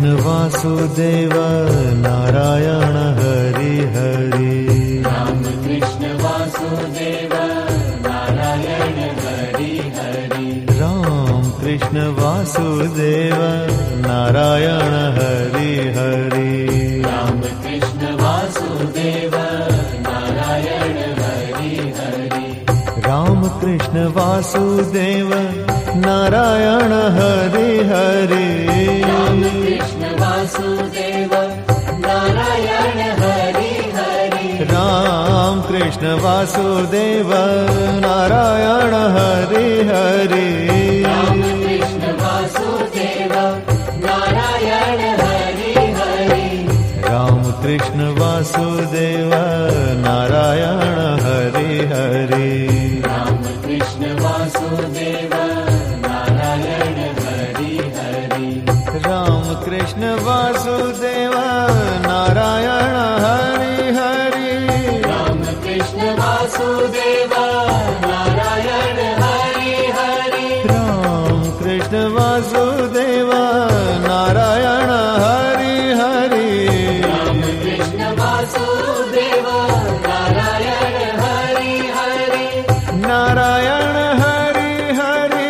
Krishna Vasudev Narayan Hari Hari. Ram Krishna Vasudev Narayan Hari Hari. Ram Krishna Vasudev Narayan Hari Hari. Ram Krishna Vasudev Narayan Hari Hari. Ram Krishna Vasudev Narayan Hari Hari. Ram Krishna Vasudev Narayan Hari Hari. Ram Krishna Vasudev Narayan Hari Hari. Ram Krishna Vasudev Narayan Hari Hari. Ram Krishna Vasudev Narayan Hari Hari. Ram Krishna Vasudev Narayan Hari Hari. Ram Krishna Vasudev Narayan Hari Hari. Ram Krishna Vasudev Narayan Hari Hari. Ram Krishna Vasudev Narayan Hari Hari. Ram Krishna Vasudev Narayan Hari Hari. Narayan Hari Hari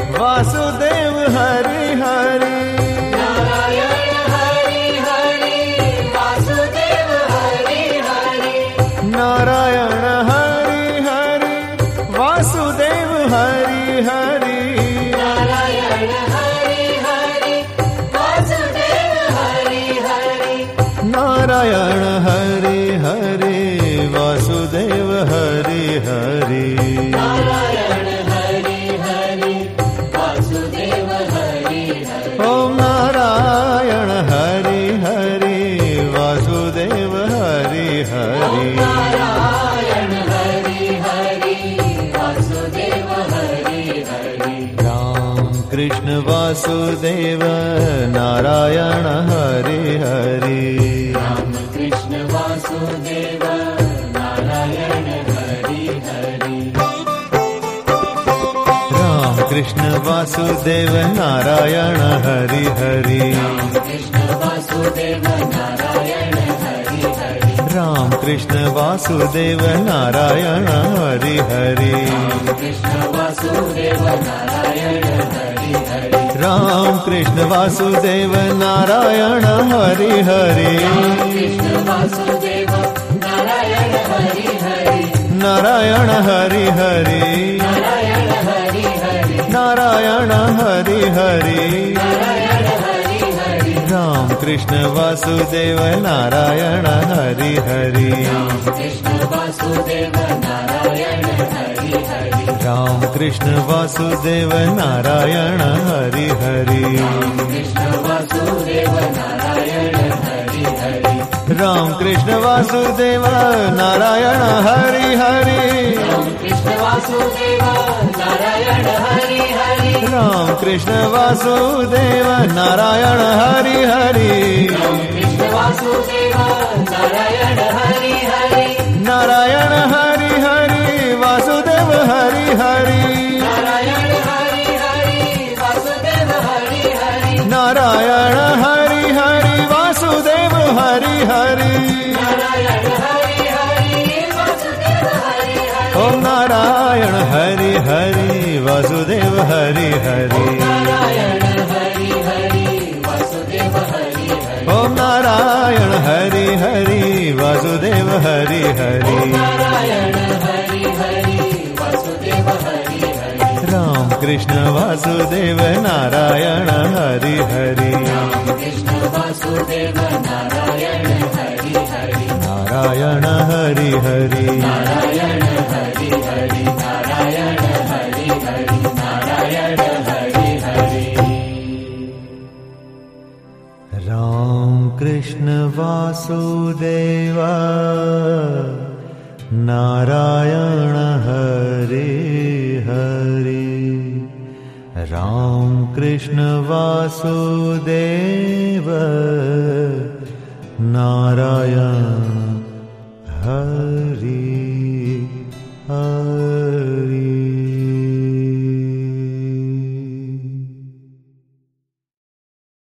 Vasudev Hari Hari. Narayan Hari Hari Vasudev Hari Hari. Narayan Hari Hari Vasudev Hari Hari. Narayan Hari Hari Vasudev Hari Hari. Narayan Hari Hari Vasudev Hari Hari. Narayan Hari Hari Vasudev Hari Hari. Om Narayan Hari Hari Vasudev Hari Hari. Narayan Hari Hari Vasudev Hari Hari. Ram Krishna Vasudev Narayan Hari Hari. Ram Krishna Vasudev Narayan Hari Hari. Ram Krishna Vasudev Narayan Hari Hari. Krishna Vasudev Narayan Hari Hari. Ram Krishna Vasudev Narayan Hari Hari. Krishna Vasudev Narayan Hari Hari. Ram Krishna Vasudev Narayan Hari Hari. Krishna Vasudev Narayan Hari Hari. Narayan Hari Hari. Narayan Hari Hari. Narayan Hari Hari. Narayan Hari Hari. Ram Krishna Vasudev Narayan Hari Hari. Krishna Vasudev Narayan Hari Hari. Ram Krishna Vasudev Narayan Hari Hari. Krishna Vasudev Narayan Hari Hari. Ram Krishna Vasudev Narayan Hari Hari. Krishna Vasudev Narayan Hari Hari. Ram Krishna Vasudev Narayan Hari Hari. Krishna Vasudev Narayan Hari Hari. Narayan Hari Hari Vasudev Hari Hari. Narayan Hari Hari Vasudev Hari Hari. Narayan Hari Hari Vasudev Hari Hari. Narayan Hari Hari Vasudev Hari Hari. Om Narayan Hari Hari Vasudev Hari Hari. Narayan Hari Hari Vasudev Hari Hari. Om Narayan Hari Hari Vasudev Hari Hari. Narayan Hari Hari Vasudev Hari Hari. Ram Krishna Vasudev Narayan Hari Hari. Krishna Vasudev Narayan Hari Hari. Narayan Hari Hari. Narayan Hari Hari. Narayan Hari Hari. Narayan Hari Hari. Ram Krishna Vasudev Narayan Hari Hari. Ram Krishna Vasudev Narayan Hari Hari.